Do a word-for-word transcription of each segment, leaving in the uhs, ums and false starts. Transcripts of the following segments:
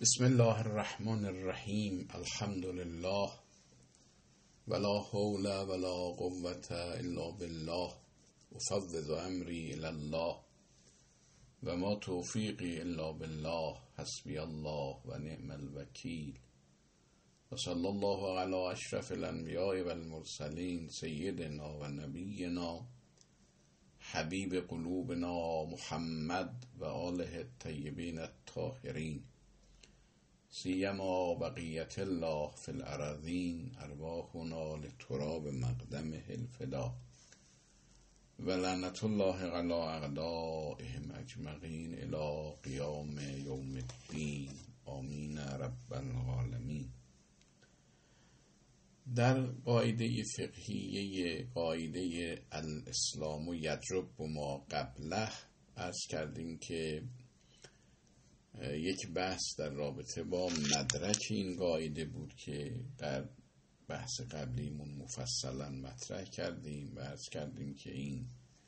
بسم الله الرحمن الرحیم. الحمد لله ولا حول ولا قوة الا بالله افوض امری الی الله و ما توفیقی الا بالله حسبی الله و نعم الوکیل و صلی الله علی اشرف الانبیاء و المرسلین سیدنا و نبینا حبیب قلوبنا محمد و آله الطیبین الطاهرین سیما بقیت الله فی الارضین ارواحنا لتراب مقدمه الفدا و لعنت الله علی اعدائهم اجمعین الی قیام یوم الدین آمین رب العالمین. در قاعده فقهیه قاعده الاسلام یجرب ما قبله عرض کردیم که یک بحث در رابطه با مدرک این قاعده بود که در بحث قبلیمون مفصلا مطرح کردیم و عرض کردیم که این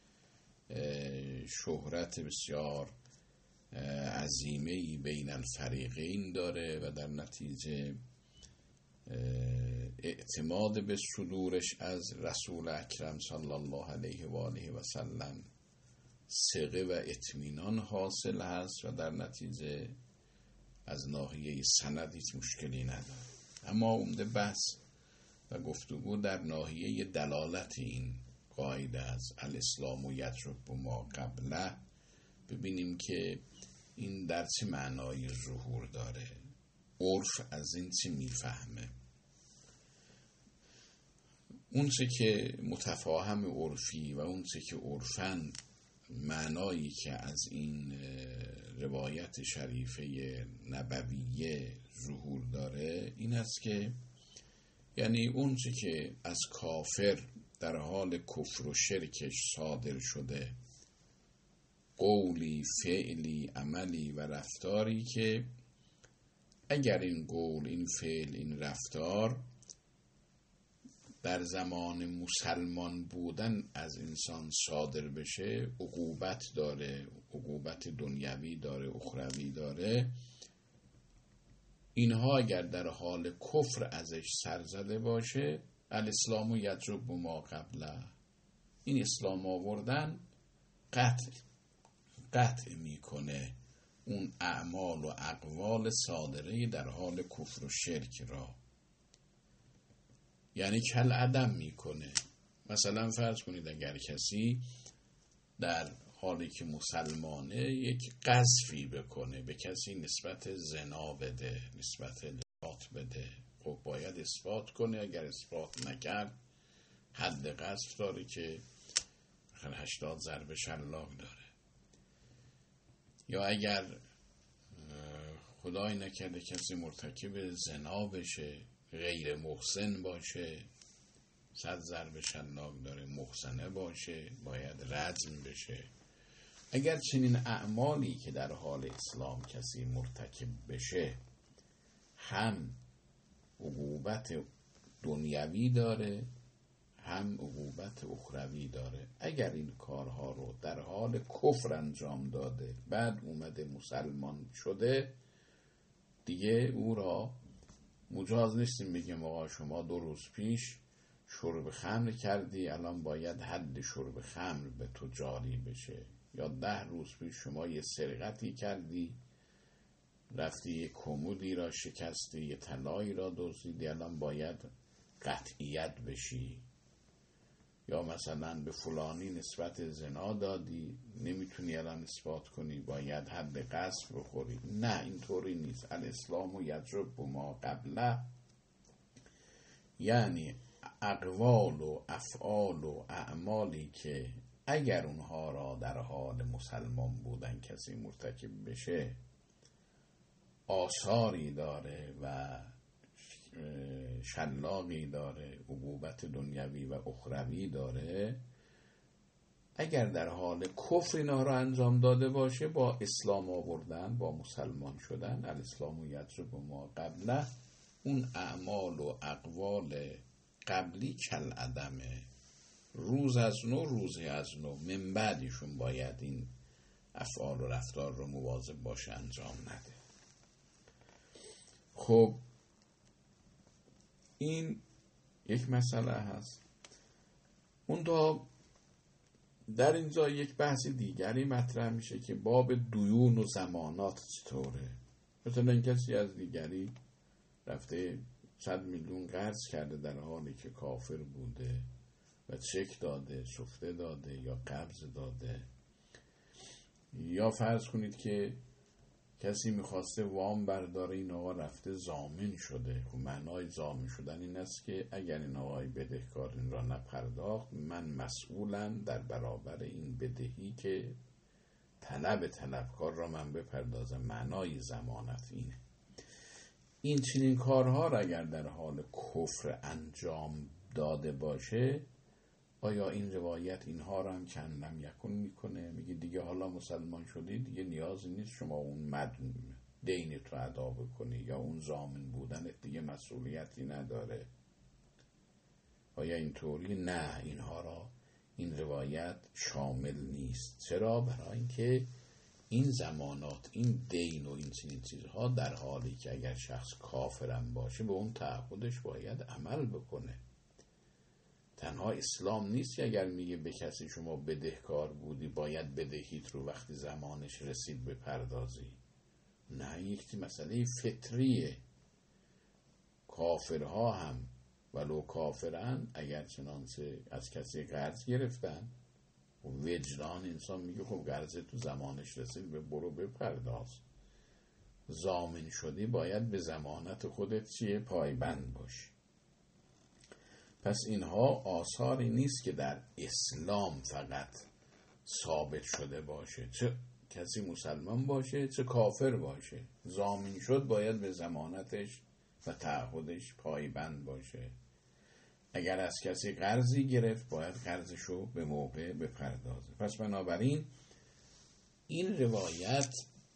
شهرت بسیار عظیمه‌ای بین الفریقین داره و در نتیجه اعتماد به صدورش از رسول اکرم صلی الله علیه و آله و سلم ثقه و اطمینان حاصل هست و در نتیجه از ناحیه سند هیچ مشکلی نداره. اما عمده بحث و گفتگو در ناحیه دلالت این قاعده از الاسلام و یجرب ما قبله، ببینیم که این در چه معنای ظهور داره، عرف از این چه میفهمه. اون چه که متفاهم عرفی و اون چه که عرفن معنایی که از این روایت شریفه نبویه ظهور داره این است که یعنی اون چه که از کافر در حال کفر و شرکش صادر شده، قولی، فعلی، عملی و رفتاری که اگر این قول، این فعل، این رفتار در زمان مسلمان بودن از انسان صادر بشه عقوبت داره، عقوبت دنیوی داره، اخروی داره. اینها اگر در حال کفر ازش سرزده باشه الاسلام و یجرب ما قبله، این اسلام آوردن قطع قطع میکنه اون اعمال و اقوال صادره در حال کفر و شرک را، یعنی کل عدم میکنه. مثلا فرض کنید اگر کسی در حالی که مسلمانه یک قذفی بکنه، به کسی نسبت زنا بده، نسبت لواط بده، خب باید اثبات کنه. اگر اثبات نکرد حد قذف داره که هشتاد ضرب شلاق داره. یا اگر خدای نکرده کسی مرتکب زنا بشه، غیر محسن باشه، صد ضرب شلاق داره. محسنه باشه باید رجم بشه. اگر چنین اعمالی که در حال اسلام کسی مرتکب بشه هم عقوبت دنیوی داره هم عقوبت اخروی داره. اگر این کارها رو در حال کفر انجام داده بعد اومده مسلمان شده، دیگه او را مجاز نیستیم بگیم آقا شما دو روز پیش شرب خمر کردی الان باید حد شرب خمر به تو جاری بشه، یا ده روز پیش شما یه سرقتی کردی، رفتی یه کمودی را شکستی، یه طلایی را دزدیدی، الان باید قطعیت بشی. یا مثلا به فلانی نسبت زنا دادی، نمیتونی الان اثبات کنی، باید حد قذف بخوری. نه، اینطوری نیست. الاسلام و یجرب ما قبله یعنی اقوال و افعال و اعمالی که اگر اونها را در حال مسلمان بودن کسی مرتکب بشه آثاری داره و شلاقی داره، عقوبت دنیوی و اخروی داره. اگر در حال کفر اینا را انجام داده باشه با اسلام آوردن، با مسلمان شدن، الاسلام و یجرب ما قبله، اون اعمال و اقوال قبلی کل عدمه، روز از نو روزی از نو من بعدیشون باید این افعال و رفتار رو مواظب باشه انجام نده. خب این یک مسئله هست. اون تا در اینجا یک بحث دیگری مطرح میشه که باب دیون و ضمانات چطوره. مثلا کسی از دیگری رفته صد میلیون قرض کرده در حالی که کافر بوده و چک داده، سفته داده یا قبض داده، یا فرض کنید که کسی میخواسته وام برداره، این آقا رفته ضامن شده. خب معنای ضامن شدن این است که اگر این آقای بدهکار این را نپرداخت، من مسئولم در برابر این بدهی که طلب طلبکار را من بپردازم. معنای ضمانت اینه. این چنین کارها را اگر در حال کفر انجام داده باشه، آیا این روایت اینها را هم کندم یکون میکنه؟ میگه دیگه حالا مسلمان شدی، دیگه نیازی نیست شما اون مدن دینت رو ادا بکنی، یا اون ضامن بودنت دیگه مسئولیتی نداره. آیا اینطوری؟ نه، اینها را این روایت شامل نیست. چرا؟ برای اینکه این ضمانات، این دین و این چنین چیزها در حالی که اگر شخص کافرم باشه به اون تعهدش باید عمل بکنه. تنها اسلام نیست که اگر میگه به کسی شما بدهکار بودی باید بدهیت رو وقتی زمانش رسید بپردازی. نه، یک مسئله فطریه. کافرها هم ولو کافرن اگر چنانچه از کسی قرض گرفتن، وجدان انسان میگه خب قرض تو زمانش رسید به برو بپرداز. ضامن شدی باید به ضمانت خودت چیه؟ پایبند باشی. پس اینها آثاری نیست که در اسلام فقط ثابت شده باشه، چه کسی مسلمان باشه چه کافر باشه، ضامن شد باید به ضمانتش و تعهدش پایبند باشه. اگر از کسی قرضی گرفت باید قرضشو به موقع بپردازه. پس بنابراین این روایت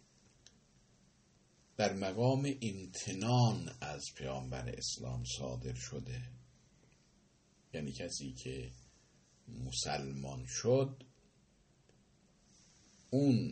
در مقام امتنان از پیامبر اسلام صادر شده. یعنی کسی که مسلمان شد اون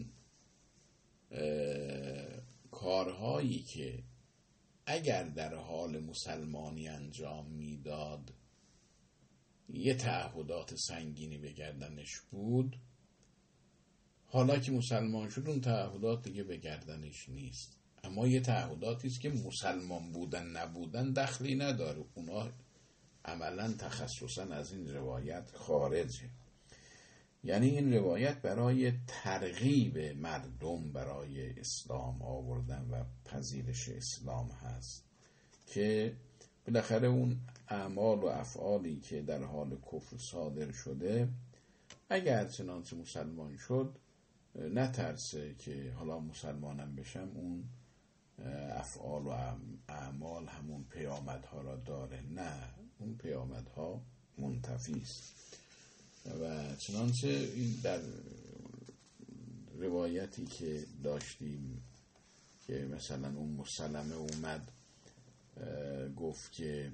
کارهایی که اگر در حال مسلمانی انجام میداد یه تعهدات سنگینی به گردنش بود، حالا که مسلمان شد اون تعهدات دیگه به گردنش نیست. اما یه تعهداتی است که مسلمان بودن نبودن دخلی نداره، اونا عملا تخصصا از این روایت خارجه. یعنی این روایت برای ترغیب مردم برای اسلام آوردن و پذیرش اسلام هست که بالاخره اون اعمال و افعالی که در حال کفر صادر شده اگر چنانچه مسلمان شد نترسه که حالا مسلمانم بشم اون افعال و اعمال همون پیامدها را داره. نه، اون پیامدها منتفی است. و چنانچه این در روایتی که داشتیم که مثلا اون مسلمه اومد گفت که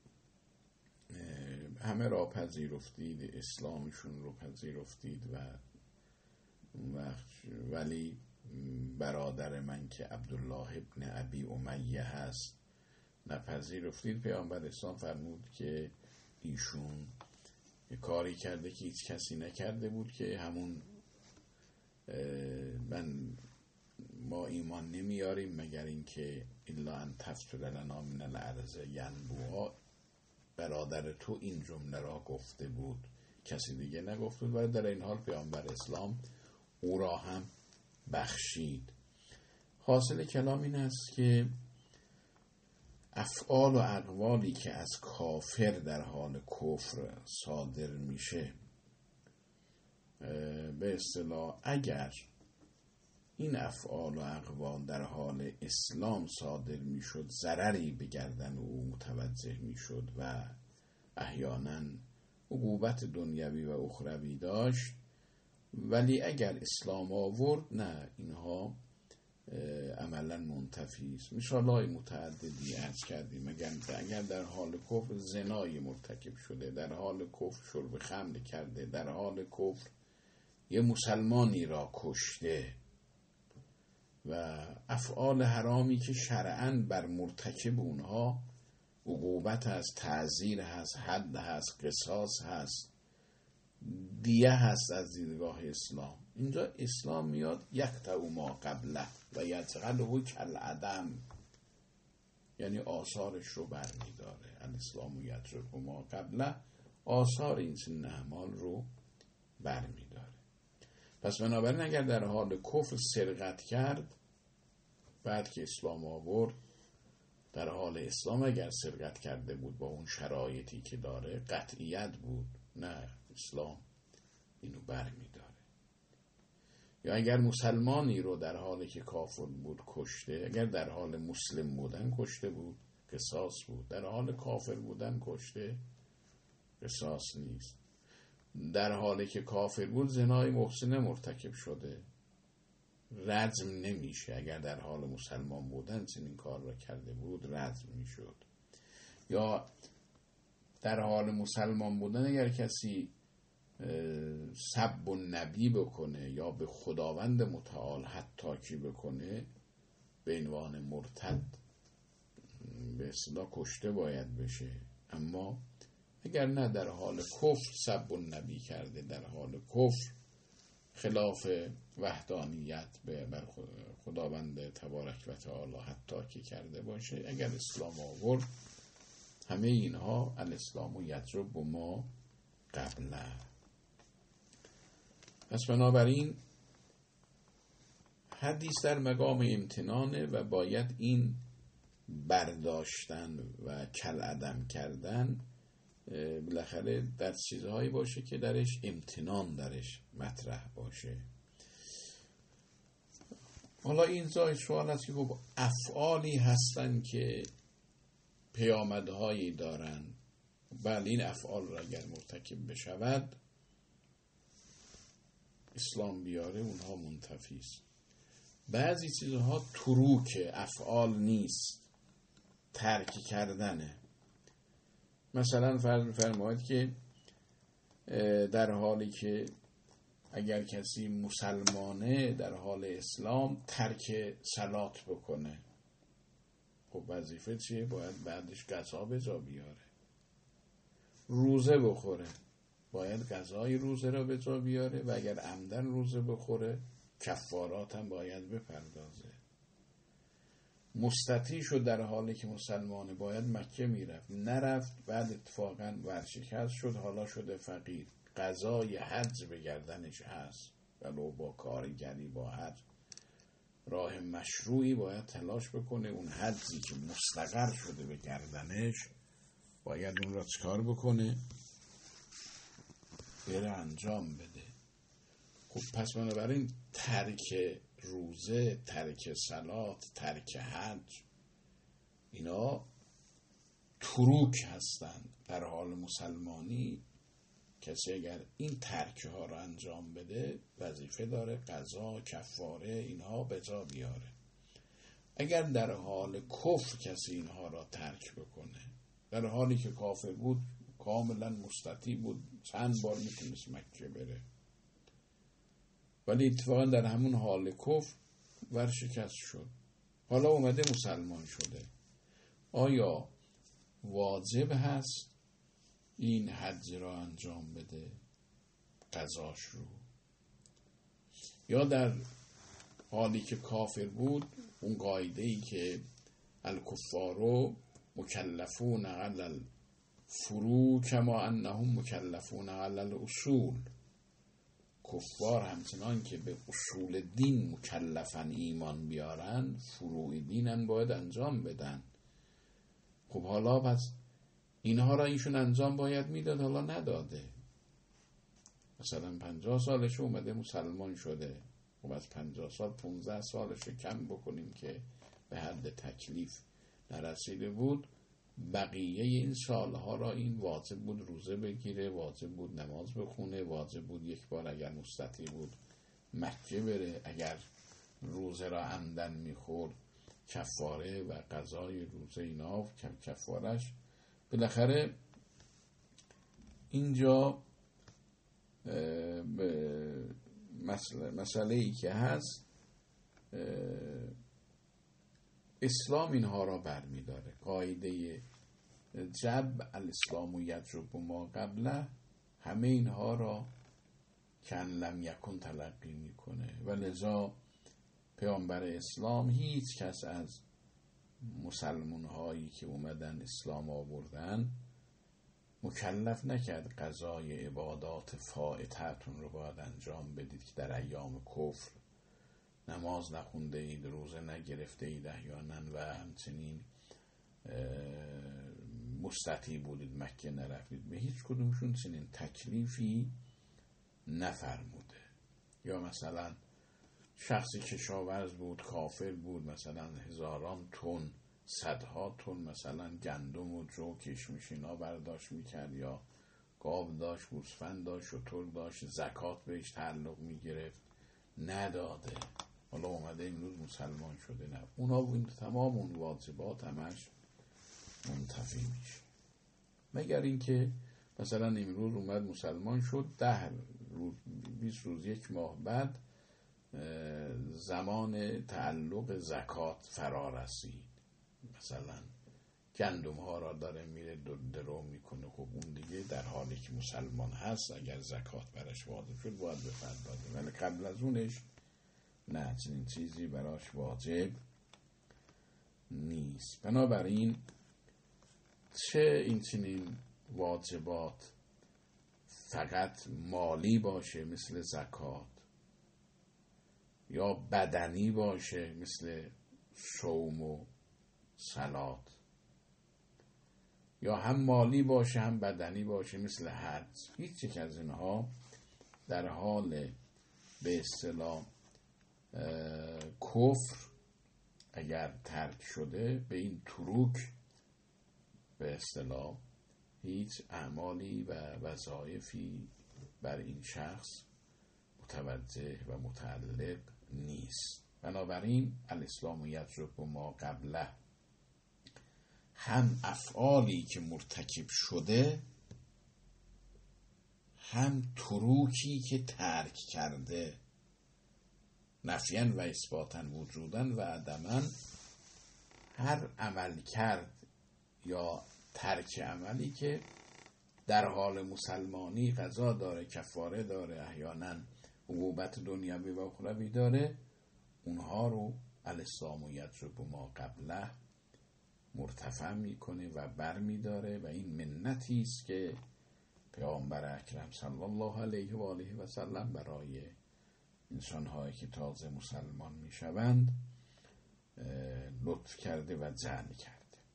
همه را پذیرفتید، اسلامشون رو پذیرفتید و وقت ولی برادر من که عبدالله ابن ابی امیه هست نپذیرفتید. پیامبر اسلام فرمود که ایشون کاری کرده که هیچ کسی نکرده بود که همون من ما ایمان نمیاریم مگر اینکه الا ان تفسر لنا من الارض ینبوها، برادر تو این جمله را گفته بود، کسی دیگه نگفته بود. ولی در این حال پیامبر اسلام او را هم بخشید. حاصل کلام این است که افعال و اقوالی که از کافر در حال کفر صادر میشه، به اصطلاح اگر این افعال و اقوال در حال اسلام صادر میشد ضرری به گردن او متوجه میشد و احیانا عقوبت دنیوی و اخروی داشت، ولی اگر اسلام آورد نه، اینها عملا منتفی است. مثالای متعددی عرض کردیم. اگر در حال کفر زنای مرتکب شده، در حال کفر شرب خمر کرده، در حال کفر یه مسلمانی را کشته، و افعال حرامی که شرعاً بر مرتکب اونها عقوبت هست، تعزیر هست، حد هست، قصاص هست، دیه هست از دیدگاه اسلام. اینجا اسلام میاد یقطع ما قبله و یجعله کالعدم، یعنی آثارش رو برمیداره. الاسلام یترک ما قبله، آثار این سن اعمال رو برمیداره. پس بنابراین اگر در حال کفر سرقت کرد، بعد که اسلام آورد، در حال اسلام اگر سرقت کرده بود با اون شرایطی که داره، قطعیت بود، نه اسلام اینو برمیداره. یا اگر مسلمانی رو در حالی که کافر بود کشته، اگر در حال مسلم بودن کشته بود، قصاص بود. در حال کافر بودن کشته، قصاص نیست. در حالی که کافر بود زنای محسنه مرتکب شده، رجم نمیشه. اگر در حال مسلمان بودن چنین کار را کرده بود، رجم میشد. یا در حال مسلمان بودن اگر کسی سب و نبی بکنه یا به خداوند متعال حتاکی بکنه، به عنوان مرتد به اصطلاح کشته باید بشه. اما اگر نه در حال کفر سب و نبی کرده، در حال کفر خلاف وحدانیت به بر خداوند تبارک و تعالی حتاکی کرده باشه، اگر اسلام آورد، همه اینها الاسلام و یترب و ما قبله. پس بنابراین حدیث در مقام امتنانه و باید این برداشتن و کالعدم کردن بالاخره در چیزهایی باشه که درش امتنان درش مطرح باشه. حالا این جای سوال هست که خب افعالی هستن که پیامدهایی دارن، بله این افعال را اگر مرتکب بشود اسلام بیاره اونها منتفی است. بعضی چیزها تروک افعال نیست، ترک کردنه. مثلا فرض فرمایید که در حالی که اگر کسی مسلمانه در حال اسلام ترک صلات بکنه، خب وظیفه چیه؟ باید بعدش غذا به جا بیاره. روزه بخوره، باید غذای روزه را به جا بیاره و اگر عمدن روزه بخوره کفارات هم باید بپردازه. مستطیع شد در حالی که مسلمانه، باید مکه میرفت، نرفت، بعد اتفاقا ورشکست شد، حالا شده فقیر، قضای حج به گردنش هست، ولو با کارگری با حج راه مشروعی باید تلاش بکنه. اون حجی که مستقر شده به گردنش باید اون را چکار بکنه؟ بره انجام بده. خب پس بنابراین ترک روزه، ترک صلات، ترک حج، اینا تروک هستند. در حال مسلمانی کسی اگر این ترک ها رو انجام بده وظیفه داره قضا، کفاره اینها به جا بیاره. اگر در حال کفر کسی اینها را ترک بکنه، در حالی که کافر بود کاملا مستطیع بود، چند بار میتونست مکه بره، ولی اتفاقا در همون حال کفر ورشکست شد، حالا اومده مسلمان شده، آیا واجب هست این حج را انجام بده، قضاش رو؟ یا در حالی که کافر بود اون قاعده‌ای که الکفار مکلفون علی الفروع کما انهم مکلفون علی الاصول، کفار همچنان که به اصول دین مکلفن ایمان بیارن، فروع دینن باید انجام بدن. خب حالا پس اینها را ایشون انجام باید میداد، حالا نداده. مثلا پنجاه سالش اومده مسلمان شده، خب از پنجاه سال پونزده سالش کم بکنیم که به حد تکلیف نرسیده بود، بقیه این سالها را این واجب بود روزه بگیره، واجب بود نماز بخونه، واجب بود یک بار اگر مستطیع بود مکه بره، اگر روزه را عمدن میخورد کفاره و قضای روزه اینا کفارش. بالاخره اینجا مسئله, مسئله ای که هست اسلام اینها را برمی‌داره. قاعده جب الاسلام و یجب ما قبله همه اینها را کن لم یکن تلقی میکنه و لذا پیامبر اسلام هیچ کس از مسلمان هایی که اومدن اسلام آوردن مکلف نکرد قضای عبادات فائته‌تون رو باید انجام بدید که در ایام کفر نماز نخونده اید، روزه نگرفته اید احیانا و همچنین مستطیع بودید مکه نرفتید. به هیچ کدومشون چنین تکلیفی نفرموده. یا مثلا شخصی کشاورز بود، کافر بود، مثلا هزاران تن صدها تن مثلا گندم و جو کشمش اینا برداشت میکرد، یا گاو داشت، گوسفند داشت، شتر داشت، زکات بهش تعلق میگرفت، نداده. حالا اومده امروز مسلمان شده، نه، اونا این تمام اون واجبات همش منتفی میشه. مگر اینکه مثلا امروز اومد مسلمان شد، ده روز، بیست روز، یک ماه بعد زمان تعلق زکات فرا رسید، مثلا گندم ها را داره میره درو میکنه، خب اون دیگه در حالی که مسلمان هست اگر زکات برش واجب شد باید بپردازه، ولی قبل از اونش نه، چنین چیزی براش واجب نیست. بنابراین چه این چنین واجبات فقط مالی باشه مثل زکات، یا بدنی باشه مثل صوم و صلات، یا هم مالی باشه هم بدنی باشه مثل حج، هیچ یک از اینها در حال به اصطلاح کفر اگر ترک شده به این تروک به اصطلاح هیچ اعمالی و وظایفی بر این شخص متوجه و متعلق نیست. بنابراین الاسلام یجب ما قبله، هم افعالی که مرتکب شده هم تروکی که ترک کرده، نفیاً و اثباتاً، وجوداً و عدماً، هر عمل کرد یا ترک عملی که در حال مسلمانی قضا داره، کفاره داره، احیانا عقوبت دنیوی و اخروی داره، اونها رو الاسلام یجب ما قبله مرتفع میکنه و بر میداره و این منتی است که پیامبر اکرم صلی الله علیه و آله و سلم برای انسان‌هایی که تازه مسلمان میشوند لطف کرده و جعل کرده.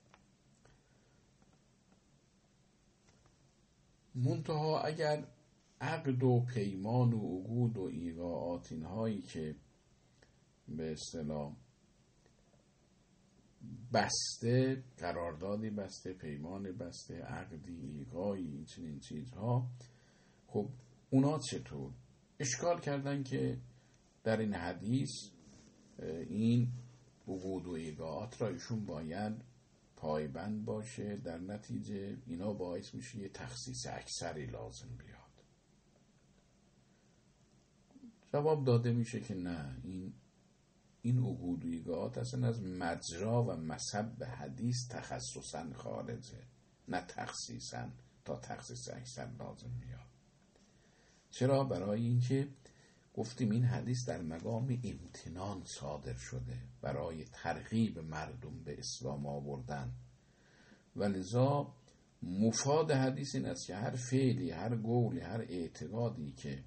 منتها اگر عقد و پیمان و عقود و ایقاعات اینهایی که به اصطلاح بسته، قراردادی بسته، پیمان بسته، عقدی، ایقاعی، چنین چیزها، خب اونا چطور؟ اشکال کردن که در این حدیث این عقود و ایقاعات را ایشون باید پایبند باشه، در نتیجه اینا باعث میشه یه تخصیص اکثری لازم بیاد. جواب داده میشه که نه، این این عقود و ایقاعات اصلا از مجرا و مصب حدیث تخصصا خارجه، نه تخصیصا تا تخصیص اکثر لازم میاد. چرا؟ برای اینکه گفتیم این حدیث در مقام امتنان صادر شده، برای ترغیب مردم به اسلام آوردن، و لذا مفاد حدیث این است که هر فعلی، هر قولی، هر اعتقادی که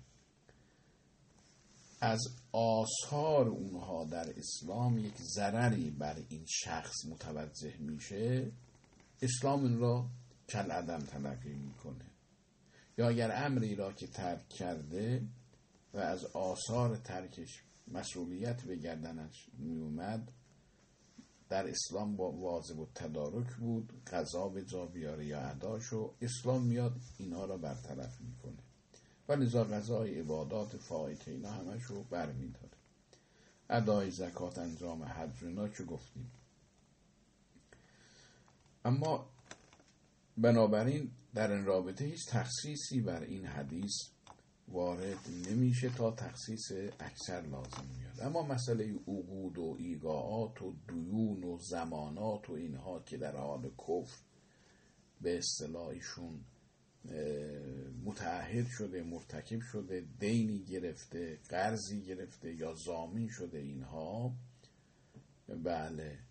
از آثار اونها در اسلام یک ضرری بر این شخص متوجه میشه، اسلام این را کالعدم تلقی میکنه. یا اگر امری را که ترک کرده و از آثار ترکش مسئولیت به گردنش میومد، در اسلام با واجب التدارک بود، قضا به جا بیاره یا اداشو، اسلام میاد اینا را برطرف میکنه و لذا قضای عبادات فائته اینا همشو بر میداره. ادای زکات، انجام حج اینا که گفتیم. اما بنابراین در این رابطه هیچ تخصیصی بر این حدیث وارد نمیشه تا تخصیص اکثر لازم میاد. اما مسئله عقود و ایقاعات و دیون و زمانات و اینها که در حال کفر به اصطلاحشون متعهد شده، مرتکب شده، دینی گرفته، قرضی گرفته یا ضامن شده، اینها بله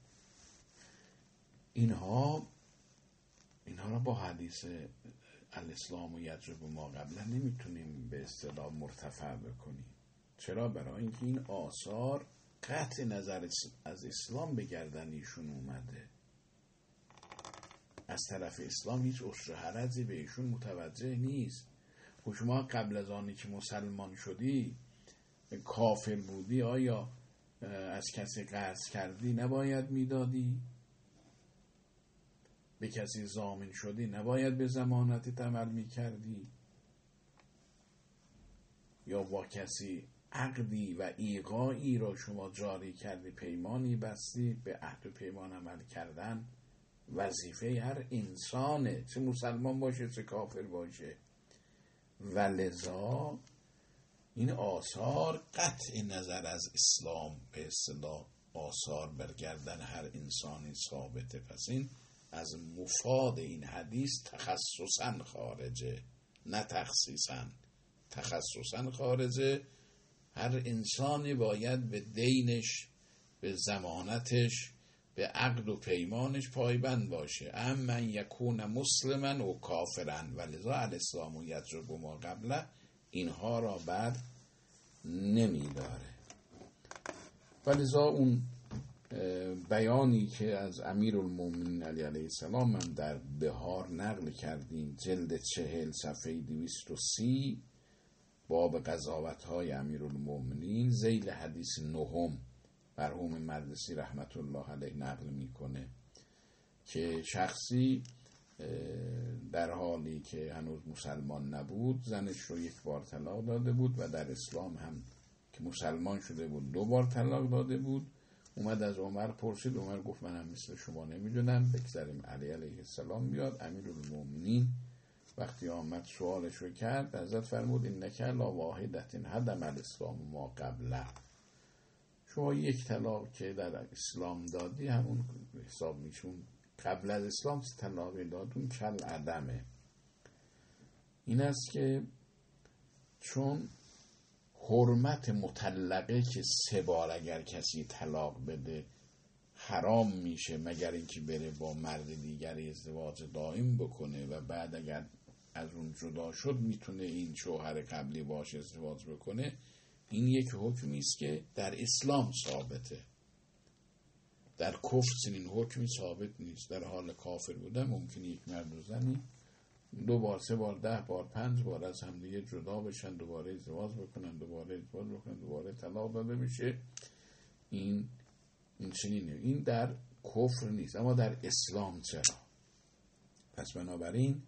اینها اینها را با حدیث الاسلام و یجب ما قبلا نمیتونیم به اصطلاح مرتفع بکنیم. چرا؟ برای اینکه این آثار قطع نظر از اسلام به گردن ایشون اومده. از طرف اسلام هیچ عسر و حرجی به ایشون متوجه نیست. خب شما قبل از آنی که مسلمان شدی کافر بودی، آیا از کسی قرض کردی نباید میدادی؟ به کسی ضامن شدی نباید به ضمانت عمل میکردی؟ یا با کسی عقدی و ایقاعی را شما جاری کردی، پیمانی بستی، به عهد و پیمان عمل کردن وظیفه هر انسانه، چه مسلمان باشه چه کافر باشه. ولذا این آثار قطع نظر از اسلام به اصطلاح آثار برگردن هر انسانی ثابته. پس این از مفاد این حدیث تخصصاً خارجه، نه تخصیصاً. تخصصاً خارجه. هر انسانی باید به دینش، به ضمانتش، به عقد و پیمانش پایبند باشه. ام من یکون مسلما و کافرا ولذا الاسلام و یجب ما قبله اینها را بر نمی داره. ولذا اون بیانی که از امیرالمومنین علی علیه السلام من در بهار نقل کردیم، جلد چهل صفحه دویست و سی، باب قضاوت های امیرالمومنین، ذیل حدیث نهم مرحوم مجلسی رحمت الله علیه نقل میکنه که شخصی در حالی که هنوز مسلمان نبود زنش رو یک بار طلاق داده بود و در اسلام هم که مسلمان شده بود دو بار طلاق داده بود. اومد از عمر پرسید، عمر گفت منم مثل شما نمیدونم، بگذاریم علی علیه السلام بیاد. امیرالمومنین وقتی آمد سوالش رو کرد، حضرت فرمود انک لا واحدة هدم الاسلام ما قبله، شما یک طلاق که در اسلام دادی همون حساب میشون، قبل از اسلام طلاق دادون کل عدمه. این است که چون حرمت مطلقه که سه بار اگر کسی طلاق بده حرام میشه مگر اینکه بره با مرد دیگری ازدواج دائم بکنه و بعد اگر از اون جدا شد میتونه این شوهر قبلی باش ازدواج بکنه. این یک حکمی است که در اسلام ثابته. در کفر چنین حکمی ثابت نیست. در حال کافر بودن ممکنه یک مرد و زنی دو بار، سه بار، ده بار، پنج بار از همدیگه جدا بشن، دوباره ازدواج بکنن، دوباره ازدواج بکنن، دوباره طلاق داده بشه. این این چنینه. این در کفر نیست، اما در اسلام چرا؟ پس بنابراین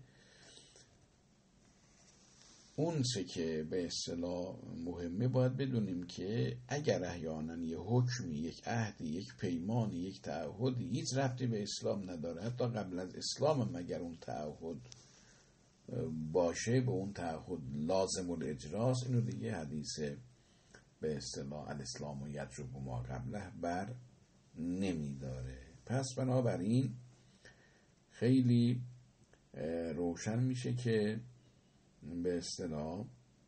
اون چه که به اصطلاح مهمه باید بدونیم که اگر احیانا یک حکمی، یک عهدی، یک پیمانی، یک تعهدی هیچ ربطی به اسلام نداره، حتی قبل از اسلام مگر اون تعهد باشه، به اون تعهد لازم الاجراست، اینو دیگه حدیث به اصطلاح الاسلام و یجب ما قبله بر نمی داره. پس بنابراین خیلی روشن میشه که به اصطلاح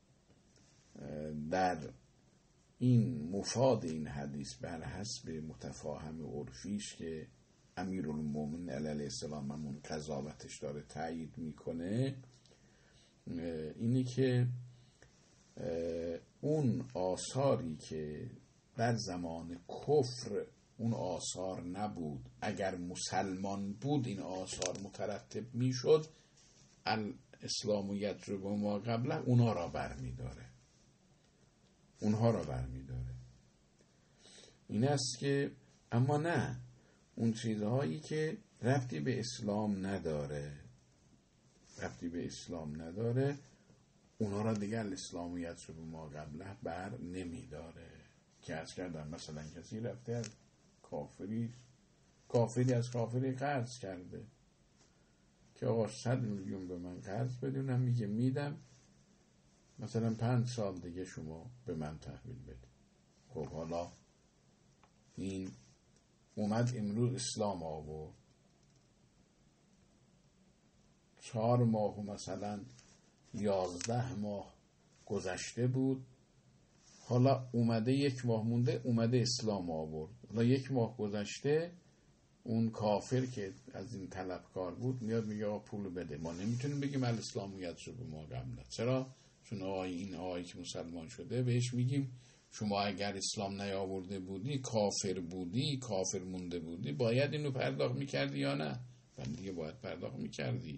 در این مفاد این حدیث بر حسب متفاهم عرفیش که امیرالمومنین علیه السلام همون قضاوتش داره تایید میکنه، اینی که اون آثاری که در زمان کفر اون آثار نبود، اگر مسلمان بود این آثار مترتب میشد، الاسلام و یجب ما قبله اونها را برمی داره اونها را برمی داره این است که اما نه، اون چیزهایی که ربطی به اسلام نداره ربطی به اسلام نداره اونها را دیگر الاسلام و یجب ما قبله بر نمی داره. که از کردم مثلا کسی رفته از کافری کافری از کافری قرض کرده که آقا صد میلیون به من قرض بدونم، میگه میدم مثلا پنج سال دیگه شما به من تحویل بده. خب حالا این اومد امروز اسلام آورد، چهار ماه و مثلا یازده ماه گذشته بود، حالا اومده یک ماه مونده اومده اسلام آورد. حالا یک ماه گذشته اون کافر که از این طلبکار بود میاد میگه آقا پول بده. ما نمیتونیم بگیم الاسلامیت رو به ما قبله. چرا؟ چون آقای این آقایی که مسلمان شده بهش میگیم شما اگر اسلام نیاورده بودی، کافر بودی، کافر مونده بودی، باید اینو پرداخت میکردی یا نه؟ من دیگه باید پرداخت میکردی.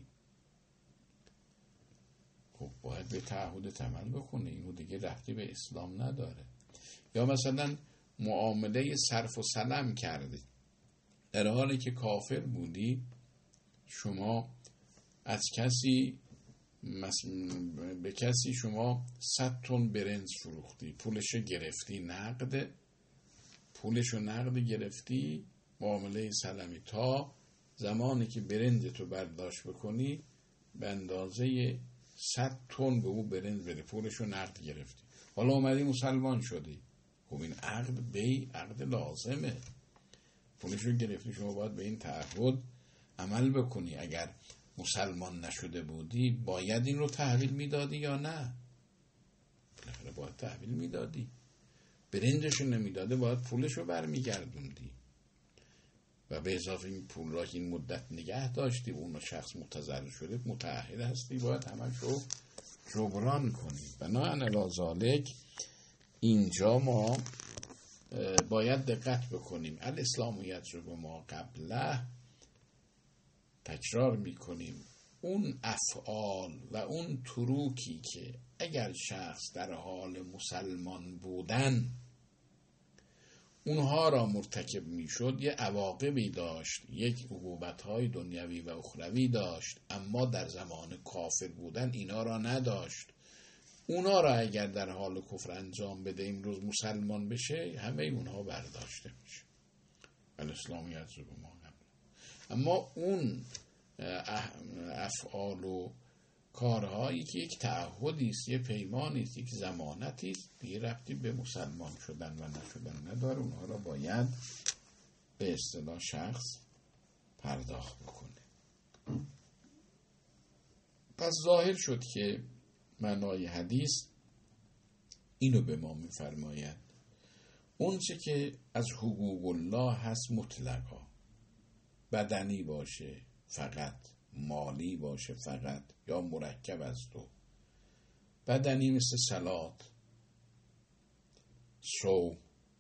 خب باید به تعهد عمل بکنه، اینو دیگه ربطی به اسلام نداره. یا مثلا معامله صرف و سلم کردی، در حالی که کافر بودی شما از کسی به کسی شما صد تن برنج فروختی، پولشو گرفتی نقد، پولشو نقد گرفتی، معامله سلمی، تا زمانی که برنجتو برداشت بکنی به اندازه صد تن به او برنج بده، پولشو نقد گرفتی. حالا اومدی مسلمان شدی، خب این عقد بی عقد لازمه، پولشو گرفتی، شما باید به این تعهد عمل بکنی. اگر مسلمان نشده بودی باید این رو تحویل میدادی یا نه؟ بالاخره باید تحویل میدادی. برنجشو نمیداده باید پولشو برمیگردوندی و به اضافه این پول را که این مدت نگه داشتی و اون شخص متضرر شده متعهد هستی، باید همش رو جبران کنی. بناهن علی ذالک اینجا ما باید دقت بکنیم. الاسلامیت رو به ما قبله تکرار میکنیم. اون افعال و اون تروکی که اگر شخص در حال مسلمان بودن اونها را مرتکب میشد یه عواقبی داشت، یک عقوبت‌های دنیوی و اخروی داشت، اما در زمان کافر بودن اینا را نداشت. اونا را اگر در حال کفر انجام بده امروز مسلمان بشه همه اونها برداشته میشه. الاسلامیت رو به ما قبل. اما اون افعال و کارهایی که یک تعهدی است، یک پیمانی است، یک ضمانتی است، دیگه ربطی به مسلمان شدن و نشدن نداره. اونها را باید به اصطلاح شخص پرداخت بکنه. پس ظاهر شد که معنای حدیث اینو به ما میفرماید: اون چه که از حقوق الله هست مطلقا، بدنی باشه فقط، مالی باشه فقط، یا مرکب از دو. بدنی مثل صلات، صوم،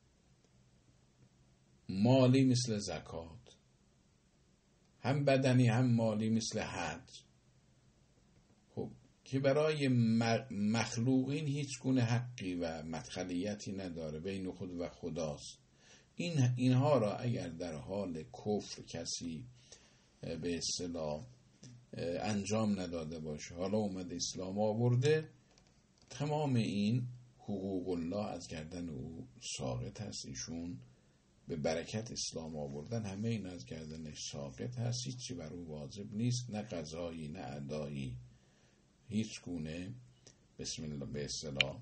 مالی مثل زکات، هم بدنی هم مالی مثل حج. خب که برای مخلوقین هیچ گونه حقی و مدخلیتی نداره، بین خود و خداست. این اینها را اگر در حال کفر کسی به اصطلاح انجام نداده باشه، حالا اومده اسلام آورده، تمام این حقوق الله از گردن او ساقط هست. ایشون به برکت اسلام آوردن همه این از گردنش ساقط هست، هیچی بر او واجب نیست، نه قضایی نه ادایی، هیچ گونه بسم الله به اصطلاح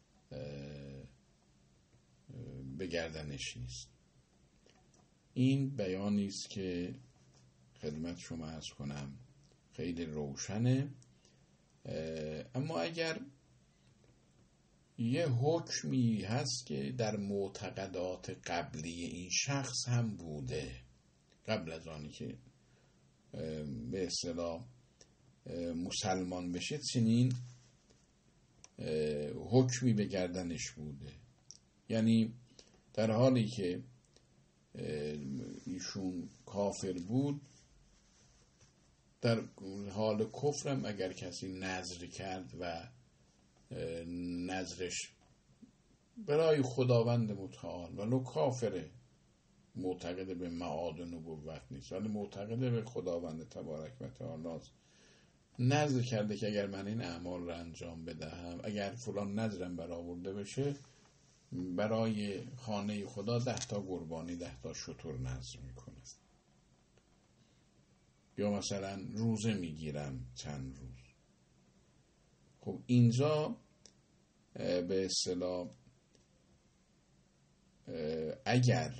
به گردنش نیست. این بیانی است که خدمت شما عرض کنم خیلی روشنه. اما اگر یه حکمی هست که در معتقدات قبلی این شخص هم بوده، قبل از آنی که به اصطلاح مسلمان بشه چنین حکمی به گردنش بوده، یعنی در حالی که ایشون کافر بود، در حال کفرم اگر کسی نذر کرد و نذرش برای خداوند متعال ولو کافره، معتقد به معاد نبوت نیست ولی معتقد به خداوند تبارک و تعالی، نذر کرده که اگر من این اعمال را انجام بدهم، اگر فلان نذرم برآورده بشه، برای خانه خدا ده تا قربانی ده تا شتر نذر میکنه. یا مثلا روزه میگیرم چند روز. خب اینجا به اصطلاح اگر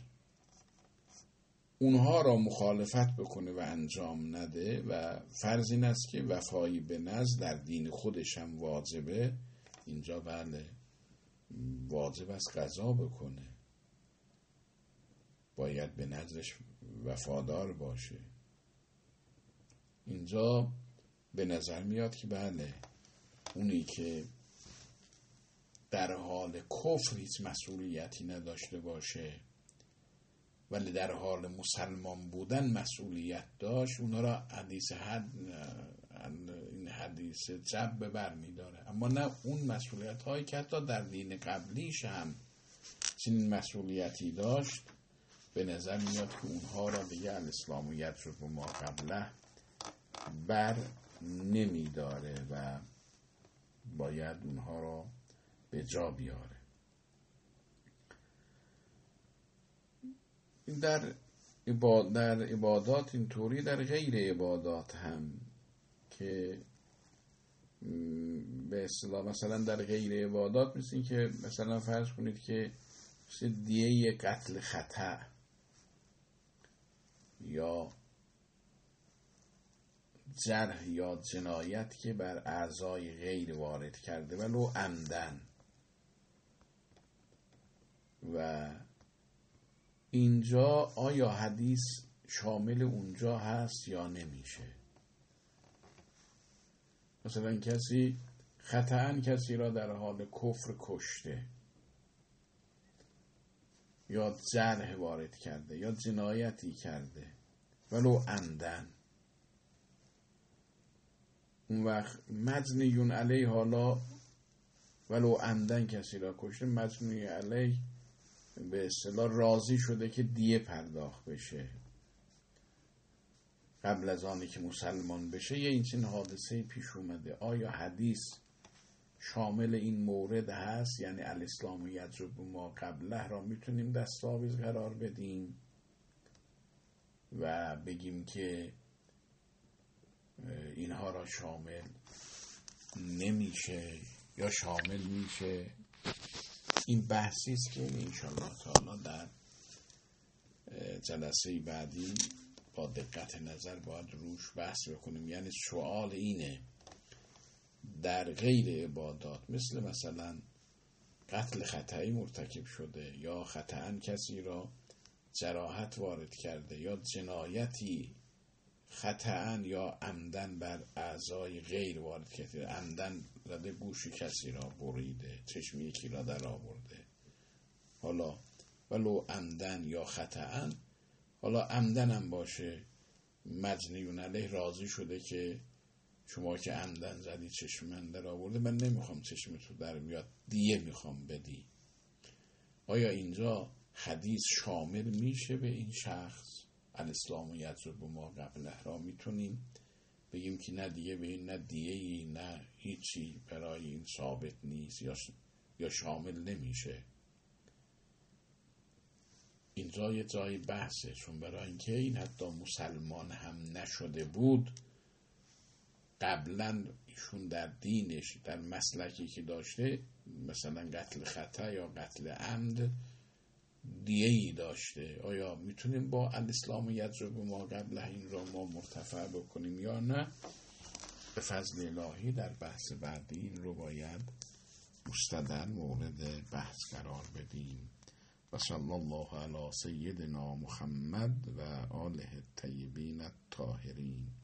اونها را مخالفت بکنه و انجام نده و فرض این است که وفایی به نذر در دین خودش هم واجبه، اینجا بله واجب است قضا بکنه، باید به نذرش وفادار باشه. اینجا به نظر میاد که بله اونی که در حال کفر هیچ مسئولیتی نداشته باشه ولی در حال مسلمان بودن مسئولیت داشت، اونا را حدیث حد این حدیث جب بر می داره. اما نه اون مسئولیت هایی که حتی در دین قبلیش هم چنین مسئولیتی داشت، به نظر میاد که اونها را دیگه الاسلام یترک ما قبله بر نمی داره و باید اونها را به جا بیاره. در در عبادات اینطوری، در غیر عبادات هم که به اصطلاح مثلا در غیر عبادات مثل این که مثلا فرض کنید که دیه قتل خطا یا جرح یا جنایت که بر اعضای غیر وارد کرده ولو عمدن، و اینجا آیا حدیث شامل اونجا هست یا نمیشه؟ مثلا کسی خطأً کسی را در حال کفر کشته یا جرح وارد کرده یا جنایتی کرده ولو عمدن، اون وقت مجنیون علیه، حالا ولو عمدن کسی را کشته، مجنی علیه به اصطلاح راضی شده که دیه پرداخت بشه قبل از آنی که مسلمان بشه، یه این چنین حادثه پیش اومده. آیا حدیث شامل این مورد هست؟ یعنی الاسلام یجب ما قبله را میتونیم دستاویز قرار بدیم و بگیم که اینها را شامل نمیشه یا شامل میشه؟ این بحثی است که انشاءالله تعالی در جلسه بعدی با دقت نظر باید روش بحث بکنیم. یعنی سوال اینه در غیر عبادات مثل مثلا قتل خطایی مرتکب شده یا خطأً کسی را جراحت وارد کرده یا جنایتی خطأً یا عمدن بر اعضای غیر وارد کرده، عمدن زده گوش کسی را بریده، چشم یکی را در آورده، حالا ولو عمدن یا خطأً، حالا عمدن هم باشه مجنیون علیه راضی شده که شما که عمدن زدی چشم من در آورده، من نمیخوام چشم تو در بیاد، دیه میخوام بدی. آیا اینجا حدیث شامل میشه به این شخص؟ الاسلام یجب ما قبله را میتونیم بگیم که نه دیگه به این، نه دیهی نه هیچی برای این ثابت نیست یا یا شامل نمیشه؟ اینجا یه جای بحثه، چون برای اینکه این حتی مسلمان هم نشده بود، قبلا ایشون در دینش در مسلکی که داشته مثلا قتل خطا یا قتل عمد دیهی داشته، آیا میتونیم با الاسلام یجب ما قبله این را ما مرتفع بکنیم یا نه؟ به فضل الهی در بحث بعدی این رو باید مستدل مورد بحث قرار بدیم. و صلی الله علی سیدنا محمد و آله الطیبین الطاهرین.